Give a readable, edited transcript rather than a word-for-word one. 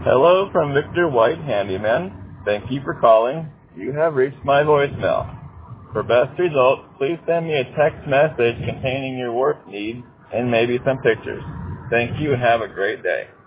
Hello from Victor White, Handyman. Thank you for calling. You have reached my voicemail. For best results, please send me a text message containing your work needs and maybe some pictures. Thank you and have a great day.